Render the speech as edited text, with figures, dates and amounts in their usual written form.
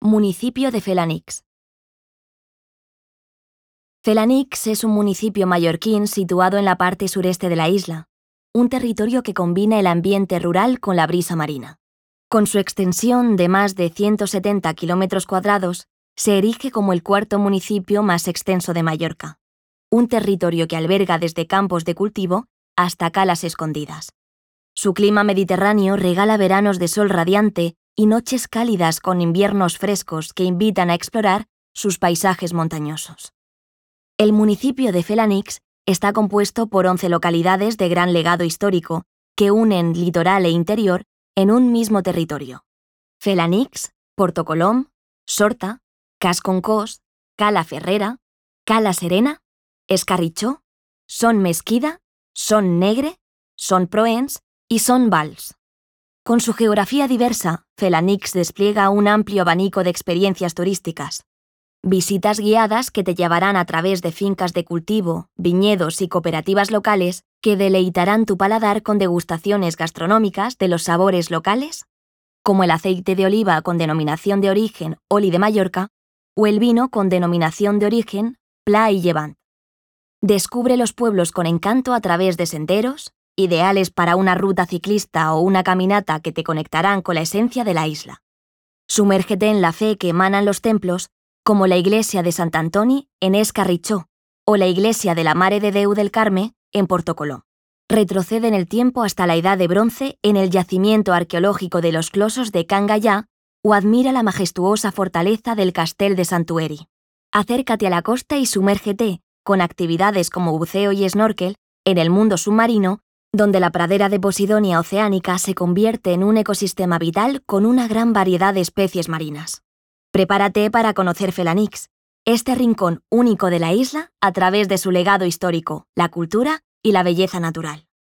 Municipio de Felanix. Felanix es un municipio mallorquín situado en la parte sureste de la isla, un territorio que combina el ambiente rural con la brisa marina. Con su extensión de más de 170 kilómetros cuadrados, se erige como el cuarto municipio más extenso de Mallorca, un territorio que alberga desde campos de cultivo hasta calas escondidas. Su clima mediterráneo regala veranos de sol radiante y noches cálidas con inviernos frescos que invitan a explorar sus paisajes montañosos. El municipio de Felanix está compuesto por 11 localidades de gran legado histórico que unen litoral e interior en un mismo territorio. Felanix, Porto Colom, Sorta, Cas Concós, Cala Ferrera, Cala Serena, Escarritxó, Son Mesquida, Son Negre, Son Proens y Son Valls. Con su geografía diversa, Felanix despliega un amplio abanico de experiencias turísticas. Visitas guiadas que te llevarán a través de fincas de cultivo, viñedos y cooperativas locales que deleitarán tu paladar con degustaciones gastronómicas de los sabores locales, como el aceite de oliva con denominación de origen Oli de Mallorca o el vino con denominación de origen Pla i Llevant. Descubre los pueblos con encanto a través de senderos, ideales para una ruta ciclista o una caminata que te conectarán con la esencia de la isla. Sumérgete en la fe que emanan los templos, como la iglesia de Sant Antoni en Escarritxó o la iglesia de la Mare de Déu del Carme en Porto Colom. Retrocede en el tiempo hasta la Edad de Bronce en el yacimiento arqueológico de los Closos de Can Gallà o admira la majestuosa fortaleza del Castell de Santueri. Acércate a la costa y sumérgete, con actividades como buceo y snorkel, en el mundo submarino, donde la pradera de Posidonia oceánica se convierte en un ecosistema vital con una gran variedad de especies marinas. Prepárate para conocer Felanix, este rincón único de la isla a través de su legado histórico, la cultura y la belleza natural.